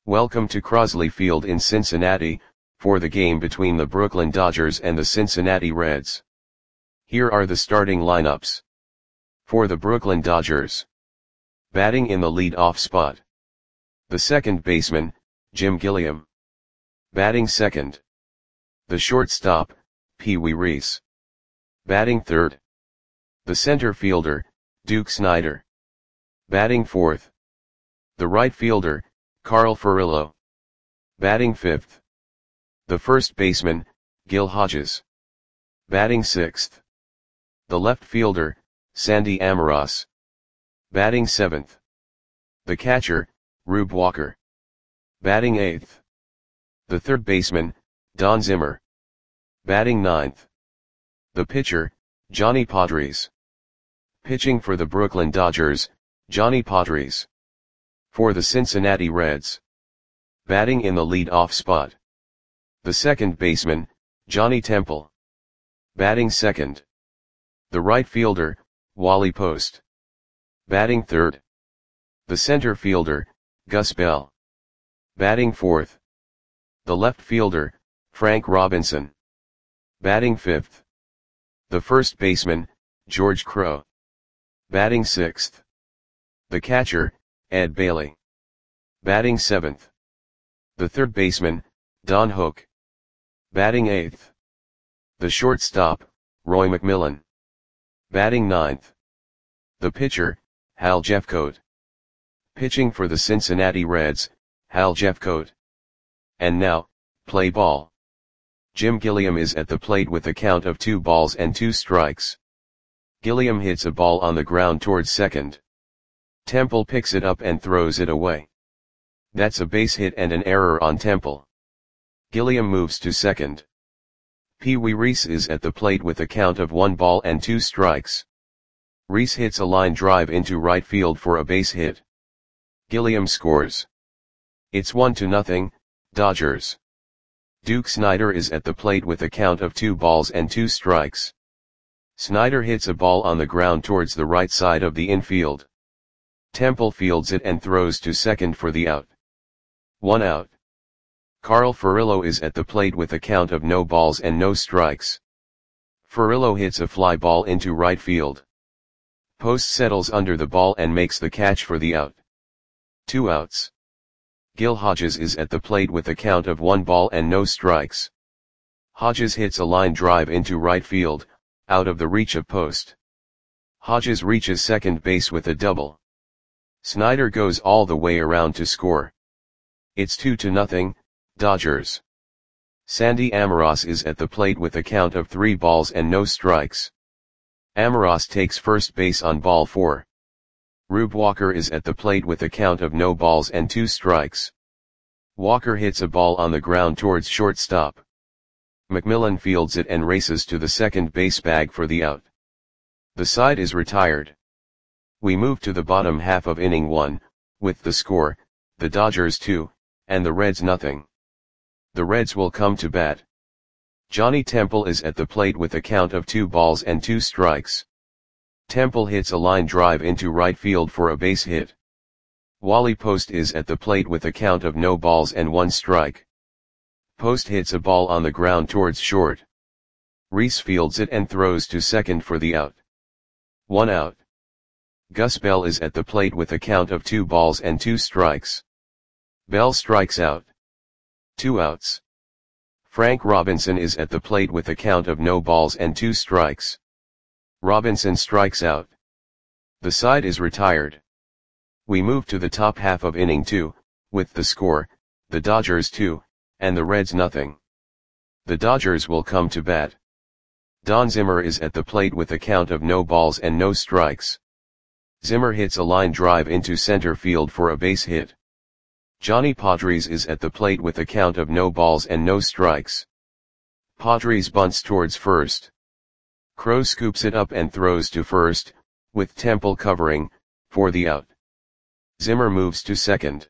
Welcome to Crosley Field in Cincinnati, for the game between the Brooklyn Dodgers and the Cincinnati Reds. Here are the starting lineups. For the Brooklyn Dodgers. Batting in the lead-off spot. The second baseman, Jim Gilliam. Batting second. The shortstop, Pee Wee Reese. Batting third. The center fielder, Duke Snider. Batting fourth. The right fielder, Carl Furillo. Batting fifth. The first baseman, Gil Hodges. Batting sixth. The left fielder, Sandy Almiroz. Batting seventh. The catcher, Rube Walker. Batting eighth. The third baseman, Don Zimmer. Batting ninth. The pitcher, Johnny Podres. Pitching for the Brooklyn Dodgers, Johnny Podres. For the Cincinnati Reds. Batting in the lead-off spot. The second baseman, Johnny Temple. Batting second. The right fielder, Wally Post. Batting third. The center fielder, Gus Bell. Batting fourth. The left fielder, Frank Robinson. Batting fifth. The first baseman, George Crowe. Batting sixth. The catcher, Ed Bailey. Batting seventh. The third baseman, Don Hook. Batting eighth. The shortstop, Roy McMillan. Batting ninth. The pitcher, Hal Jeffcoat. Pitching for the Cincinnati Reds, Hal Jeffcoat. And now, play ball. Jim Gilliam is at the plate with a count of 2-2. Gilliam hits a ball on the ground towards second. Temple picks it up and throws it away. That's a base hit and an error on Temple. Gilliam moves to second. Pee Wee Reese is at the plate with a count of 1-2. Reese hits a line drive into right field for a base hit. Gilliam scores. It's 1-0, Dodgers. Duke Snider is at the plate with a count of 2-2. Snider hits a ball on the ground towards the right side of the infield. Temple fields it and throws to second for the out. 1 out. Carl Furillo is at the plate with a count of 0-0. Furillo hits a fly ball into right field. Post settles under the ball and makes the catch for the out. 2 outs. Gil Hodges is at the plate with a count of 1-0. Hodges hits a line drive into right field, out of the reach of Post. Hodges reaches second base with a double. Snider goes all the way around to score. It's 2-0, Dodgers. Sandy Almiroz is at the plate with a count of 3-0. Almiroz takes first base on ball 4. Rube Walker is at the plate with a count of 0-2. Walker hits a ball on the ground towards shortstop. McMillan fields it and races to the second base bag for the out. The side is retired. We move to the bottom half of inning 1, with the score, the Dodgers 2, and the Reds 0. The Reds will come to bat. Johnny Temple is at the plate with a count of 2-2. Temple hits a line drive into right field for a base hit. Wally Post is at the plate with a count of 0-1. Post hits a ball on the ground towards short. Reese fields it and throws to second for the out. 1 out. Gus Bell is at the plate with a count of 2-2. Bell strikes out. 2 outs. Frank Robinson is at the plate with a count of 0-2. Robinson strikes out. The side is retired. We move to the top half of inning 2, with the score, the Dodgers 2, and the Reds 0. The Dodgers will come to bat. Don Zimmer is at the plate with a count of 0-0. Zimmer hits a line drive into center field for a base hit. Johnny Podres is at the plate with a count of 0-0. Podres bunts towards first. Crowe scoops it up and throws to first, with Temple covering, for the out. Zimmer moves to second.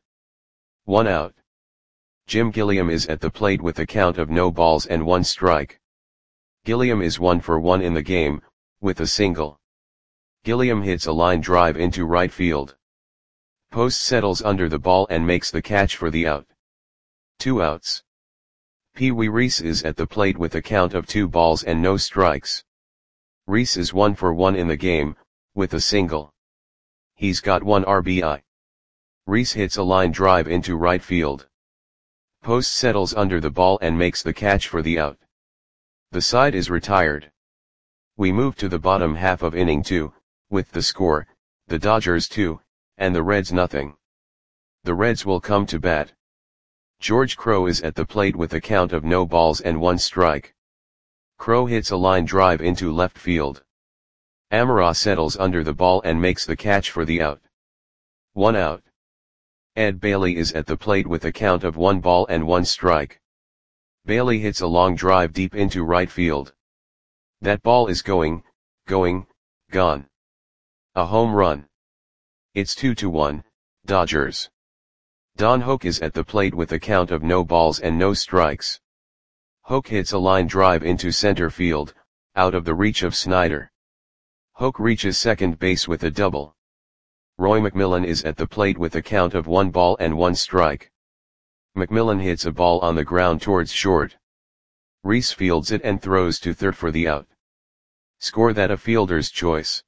1 out. Jim Gilliam is at the plate with a count of 0-1. Gilliam is 1 for 1 in the game, with a single. Gilliam hits a line drive into right field. Post settles under the ball and makes the catch for the out. 2 outs. Pee Wee Reese is at the plate with a count of 2 balls and no strikes. Reese is 1 for 1 in the game, with a single. He's got 1 RBI. Reese hits a line drive into right field. Post settles under the ball and makes the catch for the out. The side is retired. We move to the bottom half of inning 2, with the score, the Dodgers 2, and the Reds nothing. The Reds will come to bat. George Crowe is at the plate with a count of no balls and 1 strike. Crowe hits a line drive into left field. Amara settles under the ball and makes the catch for the out. 1 out. Ed Bailey is at the plate with a count of 1 ball and 1 strike. Bailey hits a long drive deep into right field. That ball is gone. A home run. It's 2-1, Dodgers. Don Hoke is at the plate with a count of no balls and no strikes. Hoke hits a line drive into center field, out of the reach of Snyder. Hoke reaches second base with a double. Roy McMillan is at the plate with a count of 1 ball and 1 strike. McMillan hits a ball on the ground towards short. Reese fields it and throws to third for the out. Score that a fielder's choice.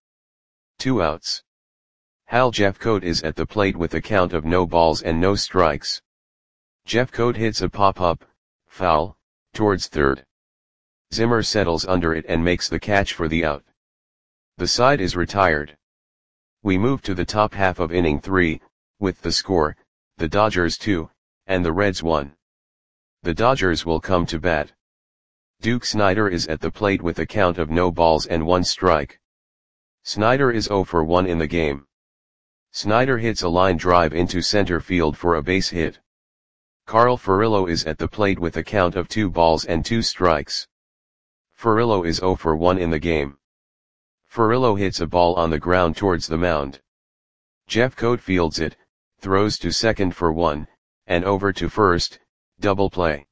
2 outs. Hal Jeffcoat is at the plate with a count of no balls and no strikes. Jeffcoat hits a pop-up, foul, towards third. Zimmer settles under it and makes the catch for the out. The side is retired. We move to the top half of inning 3, with the score, the Dodgers 2, and the Reds 1. The Dodgers will come to bat. Duke Snider is at the plate with a count of no balls and 1 strike. Snider is 0 for 1 in the game. Snider hits a line drive into center field for a base hit. Carl Furillo is at the plate with a count of 2 balls and 2 strikes. Furillo is 0 for 1 in the game. Furillo hits a ball on the ground towards the mound. Jeffcoat fields it, throws to second for 1, and over to first, double play.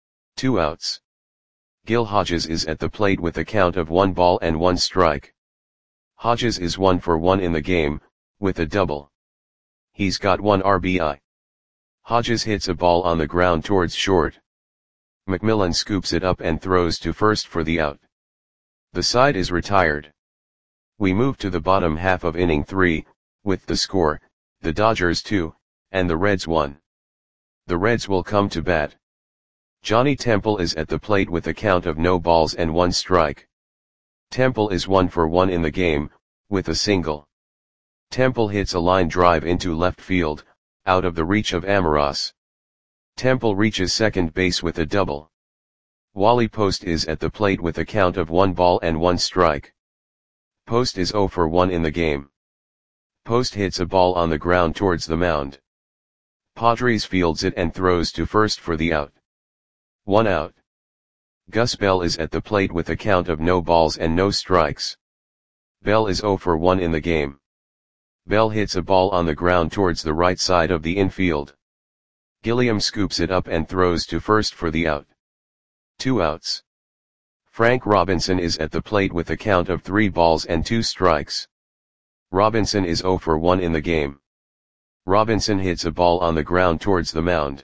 2 outs. Gil Hodges is at the plate with a count of 1 ball and 1 strike. Hodges is 1 for 1 in the game, with a double. He's got 1 RBI. Hodges hits a ball on the ground towards short. McMillan scoops it up and throws to first for the out. The side is retired. We move to the bottom half of inning 3, with the score, the Dodgers 2, and the Reds 1. The Reds will come to bat. Johnny Temple is at the plate with a count of no balls and 1 strike. Temple is 1 for 1 in the game, with a single. Temple hits a line drive into left field, out of the reach of Amaras. Temple reaches second base with a double. Wally Post is at the plate with a count of 1 ball and 1 strike. Post is 0 for 1 in the game. Post hits a ball on the ground towards the mound. Padres fields it and throws to first for the out. 1 out. Gus Bell is at the plate with a count of no balls and no strikes. Bell is 0 for 1 in the game. Bell hits a ball on the ground towards the right side of the infield. Gilliam scoops it up and throws to first for the out. 2 outs. Frank Robinson is at the plate with a count of 3 balls and 2 strikes. Robinson is 0 for 1 in the game. Robinson hits a ball on the ground towards the mound.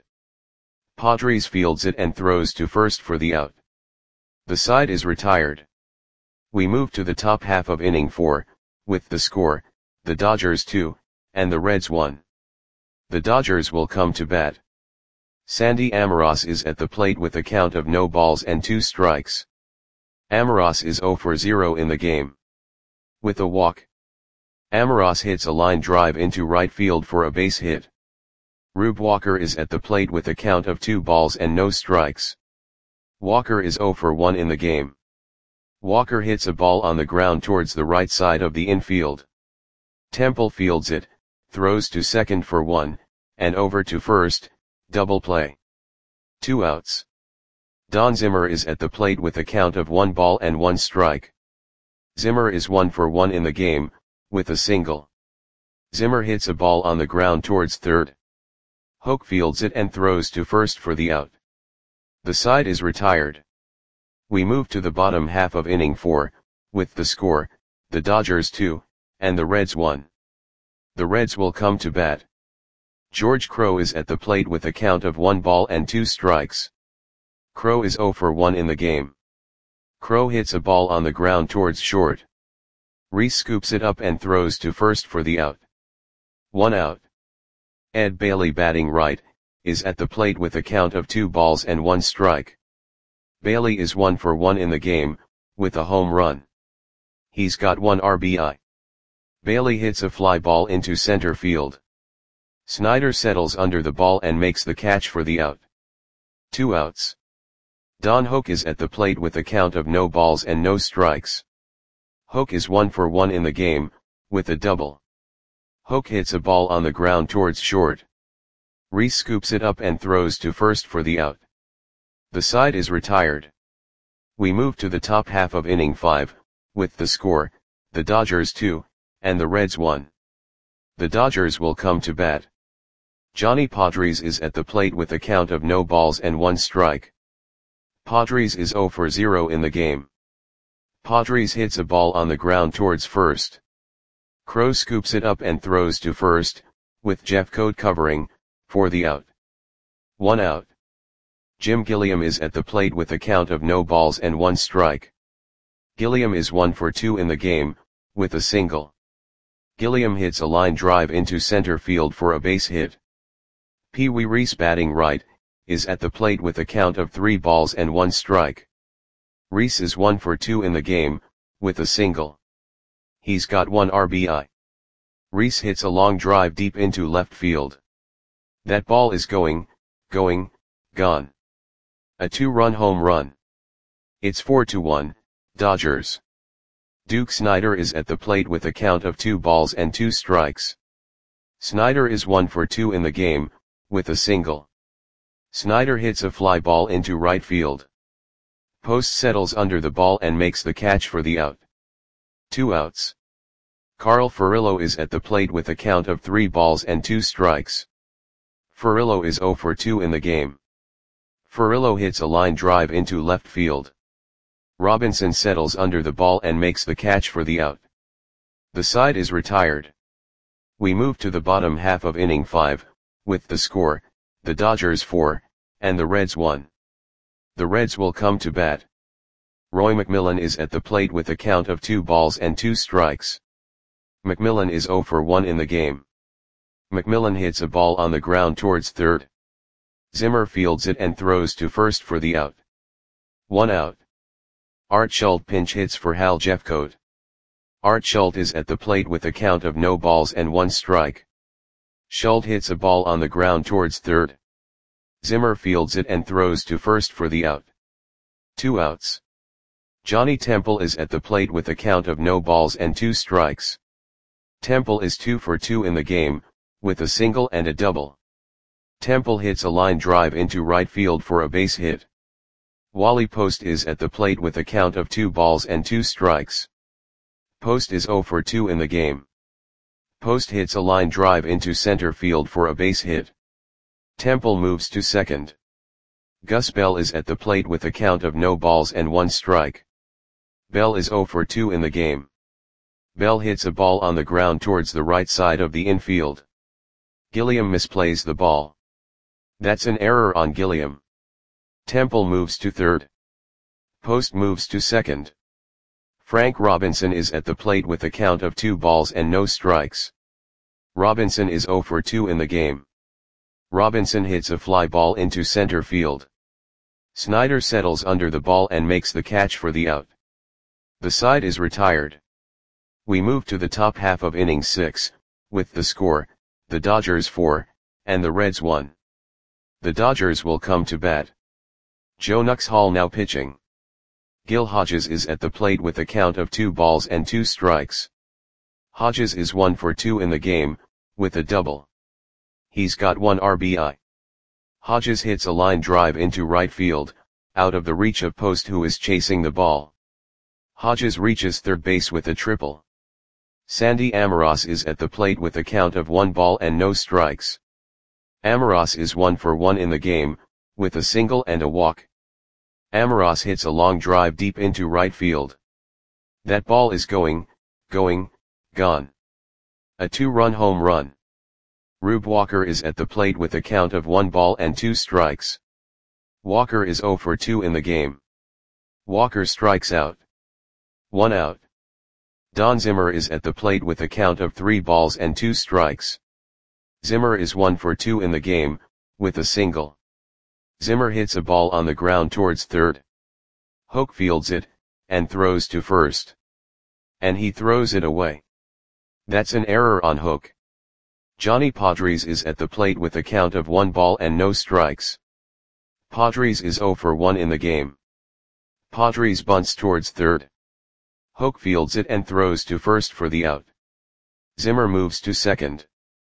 Padres fields it and throws to first for the out. The side is retired. We move to the top half of inning 4, with the score, the Dodgers 2, and the Reds 1. The Dodgers will come to bat. Sandy Amaras is at the plate with a count of no balls and 2 strikes. Amaras is 0 for 0 in the game. With a walk. Amaras hits a line drive into right field for a base hit. Rube Walker is at the plate with a count of 2 balls and no strikes. Walker is 0 for 1 in the game. Walker hits a ball on the ground towards the right side of the infield. Temple fields it, throws to second for 1, and over to first, double play. 2 outs. Don Zimmer is at the plate with a count of 1 ball and 1 strike. Zimmer is 1 for 1 in the game, with a single. Zimmer hits a ball on the ground towards third. Hoke fields it and throws to first for the out. The side is retired. We move to the bottom half of inning 4, with the score, the Dodgers 2, and the Reds 1. The Reds will come to bat. George Crowe is at the plate with a count of 1 ball and 2 strikes. Crowe is 0 for 1 in the game. Crowe hits a ball on the ground towards short. Rhys scoops it up and throws to first for the out. 1 out. Ed Bailey, batting right, is at the plate with a count of 2 balls and 1 strike. Bailey is 1 for 1 in the game, with a home run. He's got 1 RBI. Bailey hits a fly ball into center field. Snyder settles under the ball and makes the catch for the out. 2 outs. Don Hoak is at the plate with a count of no balls and no strikes. Hoak is 1 for 1 in the game, with a double. Hoak hits a ball on the ground towards short. Rhys scoops it up and throws to first for the out. The side is retired. We move to the top half of inning 5, with the score, the Dodgers 2, and the Reds 1. The Dodgers will come to bat. Johnny Podres is at the plate with a count of no balls and 1 strike. Podres is 0 for 0 in the game. Podres hits a ball on the ground towards first. Crowe scoops it up and throws to first, with Jeffcoat covering, for the out. 1 out. Jim Gilliam is at the plate with a count of no balls and 1 strike. Gilliam is 1 for 2 in the game, with a single. Gilliam hits a line drive into center field for a base hit. Pee Wee Reese, batting right, is at the plate with a count of 3 balls and 1 strike. Reese is 1 for 2 in the game, with a single. He's got 1 RBI. Reese hits a long drive deep into left field. That ball is going, gone. A 2-run home run. It's 4-1, Dodgers. Duke Snider is at the plate with a count of 2 balls and 2 strikes. Snider is 1 for 2 in the game, with a single. Snider hits a fly ball into right field. Post settles under the ball and makes the catch for the out. 2 outs. Carl Furillo is at the plate with a count of 3 balls and 2 strikes. Furillo is 0 for 2 in the game. Furillo hits a line drive into left field. Robinson settles under the ball and makes the catch for the out. The side is retired. We move to the bottom half of inning 5, with the score, the Dodgers 4, and the Reds 1. The Reds will come to bat. Roy McMillan is at the plate with a count of 2 balls and 2 strikes. McMillan is 0 for 1 in the game. McMillan hits a ball on the ground towards third. Zimmer fields it and throws to first for the out. 1 out. Art Schultz pinch hits for Hal Jeffcoat. Art Schultz is at the plate with a count of no balls and 1 strike. Schultz hits a ball on the ground towards third. Zimmer fields it and throws to first for the out. 2 outs. Johnny Temple is at the plate with a count of no balls and 2 strikes. Temple is 2 for 2 in the game, with a single and a double. Temple hits a line drive into right field for a base hit. Wally Post is at the plate with a count of 2 balls and 2 strikes. Post is 0 for 2 in the game. Post hits a line drive into center field for a base hit. Temple moves to second. Gus Bell is at the plate with a count of no balls and 1 strike. Bell is 0 for 2 in the game. Bell hits a ball on the ground towards the right side of the infield. Gilliam misplays the ball. That's an error on Gilliam. Temple moves to third. Post moves to second. Frank Robinson is at the plate with a count of 2 balls and no strikes. Robinson is 0 for 2 in the game. Robinson hits a fly ball into center field. Snyder settles under the ball and makes the catch for the out. The side is retired. We move to the top half of inning 6, with the score, the Dodgers 4, and the Reds 1. The Dodgers will come to bat. Joe Nuxhall now pitching. Gil Hodges is at the plate with a count of 2 balls and 2 strikes. Hodges is 1 for 2 in the game, with a double. He's got 1 RBI. Hodges hits a line drive into right field, out of the reach of Post, who is chasing the ball. Hodges reaches third base with a triple. Sandy Amoros is at the plate with a count of 1 ball and no strikes. Amoros is 1 for 1 in the game, with a single and a walk. Amoros hits a long drive deep into right field. That ball is going, gone. A 2-run home run. Rube Walker is at the plate with a count of 1 ball and 2 strikes. Walker is 0 for 2 in the game. Walker strikes out. 1 out. Don Zimmer is at the plate with a count of 3 balls and 2 strikes. Zimmer is 1 for 2 in the game, with a single. Zimmer hits a ball on the ground towards third. Hoke fields it, and throws to first. And he throws it away. That's an error on Hoke. Johnny Padres is at the plate with a count of 1 ball and no strikes. Padres is 0 for 1 in the game. Padres bunts towards third. Hoke fields it and throws to first for the out. Zimmer moves to second.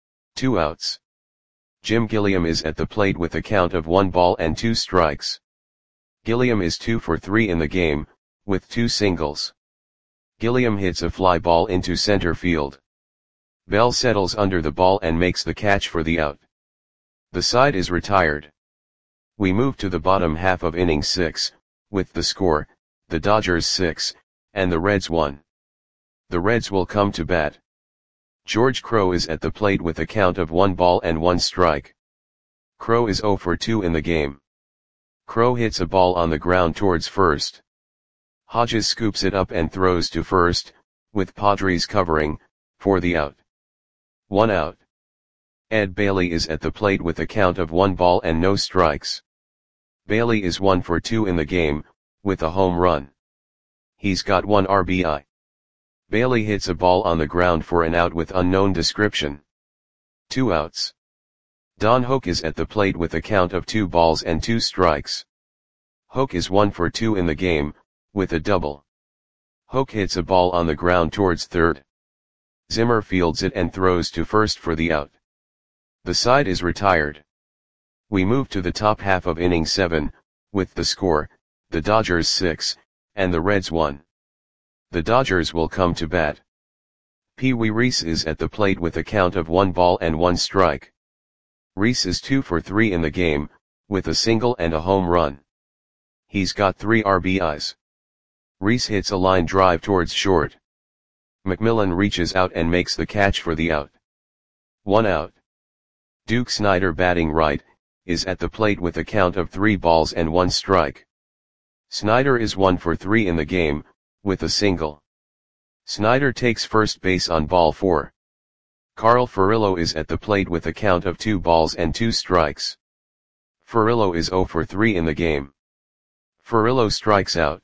2 outs. Jim Gilliam is at the plate with a count of 1 ball and 2 strikes. Gilliam is 2 for 3 in the game, with 2 singles. Gilliam hits a fly ball into center field. Bell settles under the ball and makes the catch for the out. The side is retired. We move to the bottom half of inning 6, with the score, the Dodgers 6, and the Reds 1. The Reds will come to bat. George Crowe is at the plate with a count of 1 ball and 1 strike. Crowe is 0 for 2 in the game. Crowe hits a ball on the ground towards first. Hodges scoops it up and throws to first, with Padres covering, for the out. 1 out. Ed Bailey is at the plate with a count of 1 ball and no strikes. Bailey is 1 for 2 in the game, with a home run. He's got 1 RBI. Bailey hits a ball on the ground for an out with unknown description. 2 outs. Don Hoke is at the plate with a count of 2 balls and 2 strikes. Hoke is 1 for 2 in the game, with a double. Hoke hits a ball on the ground towards third. Zimmer fields it and throws to first for the out. The side is retired. We move to the top half of inning 7, with the score, the Dodgers 6, and the Reds 1. The Dodgers will come to bat. Pee Wee Reese is at the plate with a count of 1 ball and 1 strike. Reese is 2 for 3 in the game, with a single and a home run. He's got 3 RBIs. Reese hits a line drive towards short. McMillan reaches out and makes the catch for the out. 1 out. Duke Snider, batting right, is at the plate with a count of 3 balls and 1 strike. Snider is 1 for 3 in the game, with a single. Snider takes first base on ball 4. Carl Furillo is at the plate with a count of 2 balls and 2 strikes. Furillo is 0 for 3 in the game. Furillo strikes out.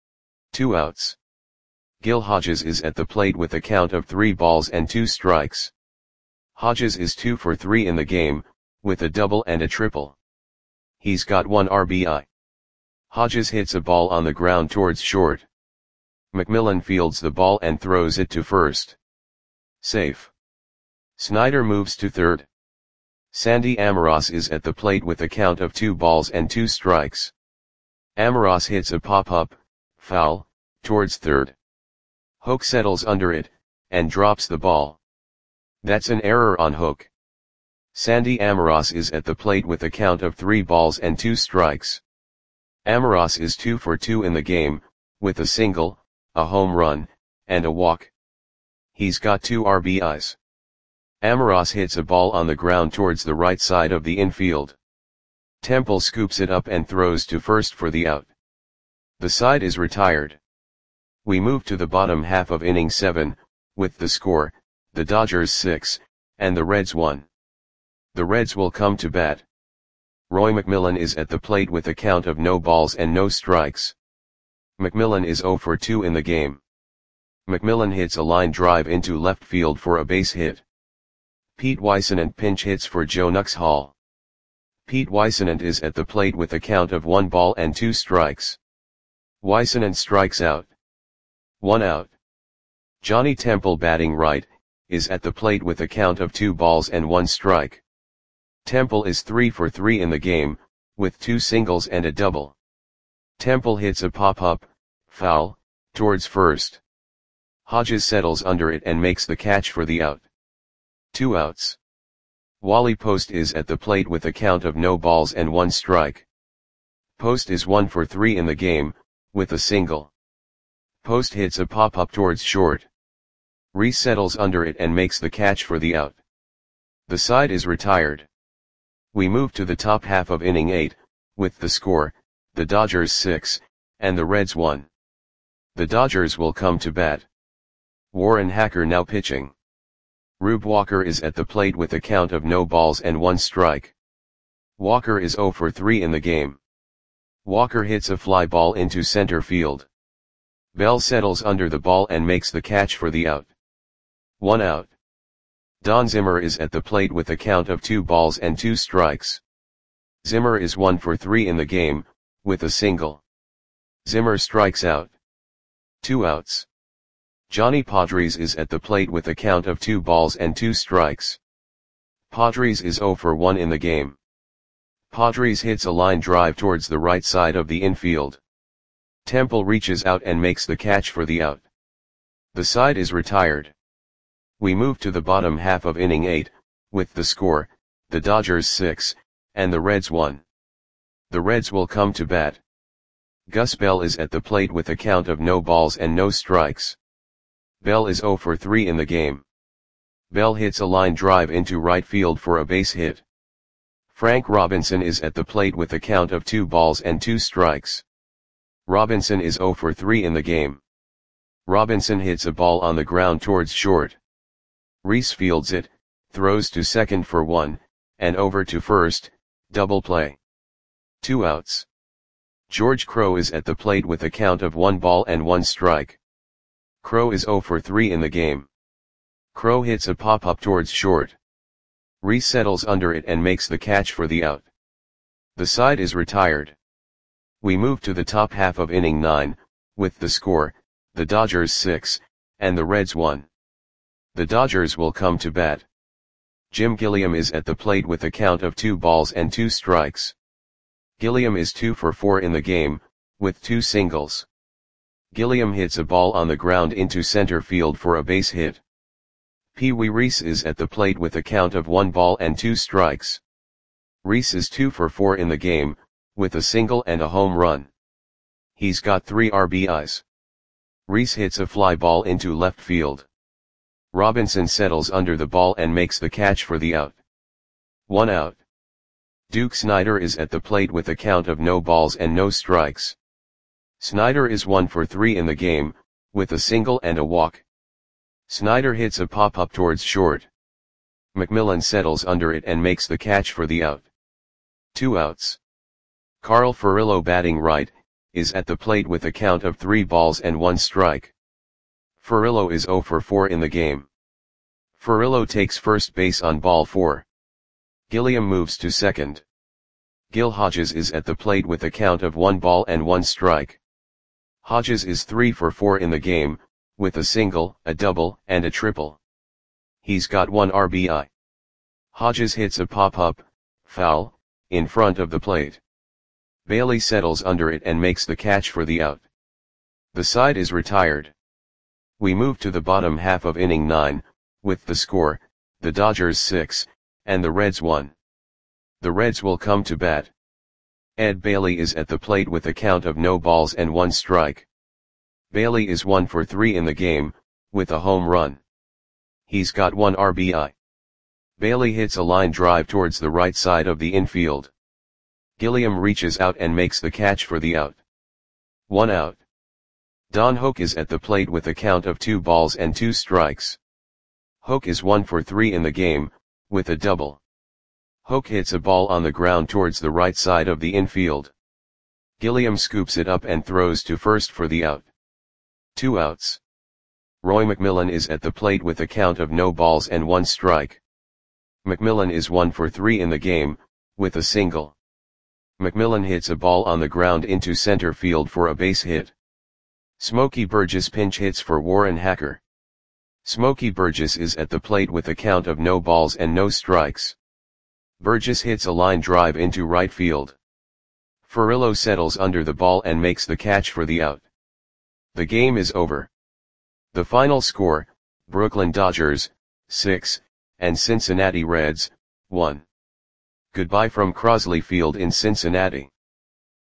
2 outs. Gil Hodges is at the plate with a count of 3 balls and 2 strikes. Hodges is 2 for 3 in the game, with a double and a triple. He's got 1 RBI. Hodges hits a ball on the ground towards short. McMillan fields the ball and throws it to first. Safe. Snider moves to third. Sandy Amoros is at the plate with a count of 2 balls and 2 strikes. Amoros hits a pop-up, foul, towards third. Hoke settles under it, and drops the ball. That's an error on Hoke. Sandy Amoros is at the plate with a count of 3 balls and 2 strikes. Amoros is 2 for 2 in the game, with a single, a home run, and a walk. He's got 2 RBIs. Amoros hits a ball on the ground towards the right side of the infield. Temple scoops it up and throws to first for the out. The side is retired. We move to the bottom half of inning 7, with the score, the Dodgers 6, and the Reds 1. The Reds will come to bat. Roy McMillan is at the plate with a count of no balls and no strikes. McMillan is 0 for 2 in the game. McMillan hits a line drive into left field for a base hit. Pete Weissenant pinch hits for Joe Nuxhall. Pete Weissenant is at the plate with a count of 1 ball and 2 strikes. Weissenant strikes out. 1 out. Johnny Temple, batting right, is at the plate with a count of 2 balls and 1 strike. Temple is 3 for 3 in the game, with 2 singles and a double. Temple hits a pop-up, foul, towards first. Hodges settles under it and makes the catch for the out. 2 outs. Wally Post is at the plate with a count of no balls and 1 strike. Post is 1 for 3 in the game, with a single. Post hits a pop-up towards short. Reese settles under it and makes the catch for the out. The side is retired. We move to the top half of inning 8, with the score, the Dodgers 6, and the Reds 1. The Dodgers will come to bat. Warren Hacker now pitching. Rube Walker is at the plate with a count of no balls and 1 strike. Walker is 0 for 3 in the game. Walker hits a fly ball into center field. Bell settles under the ball and makes the catch for the out. 1 out. Don Zimmer is at the plate with a count of 2 balls and 2 strikes. Zimmer is 1 for 3 in the game, with a single. Zimmer strikes out. 2 outs. Johnny Padres is at the plate with a count of 2 balls and 2 strikes. Padres is 0 for 1 in the game. Padres hits a line drive towards the right side of the infield. Temple reaches out and makes the catch for the out. The side is retired. We move to the bottom half of inning 8, with the score, the Dodgers 6, and the Reds 1. The Reds will come to bat. Gus Bell is at the plate with a count of no balls and no strikes. Bell is 0 for 3 in the game. Bell hits a line drive into right field for a base hit. Frank Robinson is at the plate with a count of 2 balls and 2 strikes. Robinson is 0 for 3 in the game. Robinson hits a ball on the ground towards short. Reese fields it, throws to second for 1, and over to first, double play. 2 outs. George Crowe is at the plate with a count of 1 ball and 1 strike. Crowe is 0 for 3 in the game. Crowe hits a pop-up towards short. Reese settles under it and makes the catch for the out. The side is retired. We move to the top half of inning 9, with the score, the Dodgers 6, and the Reds 1. The Dodgers will come to bat. Jim Gilliam is at the plate with a count of 2 balls and 2 strikes. Gilliam is 2 for 4 in the game, with 2 singles. Gilliam hits a ball on the ground into center field for a base hit. Pee Wee Reese is at the plate with a count of 1 ball and 2 strikes. Reese is 2 for 4 in the game, with a single and a home run. He's got 3 RBIs. Reese hits a fly ball into left field. Robinson settles under the ball and makes the catch for the out. 1 out. Duke Snider is at the plate with a count of no balls and no strikes. Snider is 1 for 3 in the game, with a single and a walk. Snider hits a pop-up towards short. McMillan settles under it and makes the catch for the out. 2 outs. Carl Furillo, batting right, is at the plate with a count of 3 balls and 1 strike. Furillo is 0 for 4 in the game. Furillo takes first base on ball 4. Gilliam moves to second. Gil Hodges is at the plate with a count of 1 ball and 1 strike. Hodges is 3 for 4 in the game, with a single, a double, and a triple. He's got 1 RBI. Hodges hits a pop-up, foul, in front of the plate. Bailey settles under it and makes the catch for the out. The side is retired. We move to the bottom half of inning 9, with the score, the Dodgers 6, and the Reds 1. The Reds will come to bat. Ed Bailey is at the plate with a count of no balls and 1 strike. Bailey is 1 for 3 in the game, with a home run. He's got 1 RBI. Bailey hits a line drive towards the right side of the infield. Gilliam reaches out and makes the catch for the out. 1 out. Don Hoak is at the plate with a count of 2 balls and 2 strikes. Hoak is 1 for 3 in the game, with a double. Hoak hits a ball on the ground towards the right side of the infield. Gilliam scoops it up and throws to first for the out. 2 outs. Roy McMillan is at the plate with a count of no balls and 1 strike. McMillan is 1 for 3 in the game, with a single. McMillan hits a ball on the ground into center field for a base hit. Smokey Burgess pinch hits for Warren Hacker. Smokey Burgess is at the plate with a count of no balls and no strikes. Burgess hits a line drive into right field. Furillo settles under the ball and makes the catch for the out. The game is over. The final score, Brooklyn Dodgers, 6, and Cincinnati Reds, 1. Goodbye from Crosley Field in Cincinnati.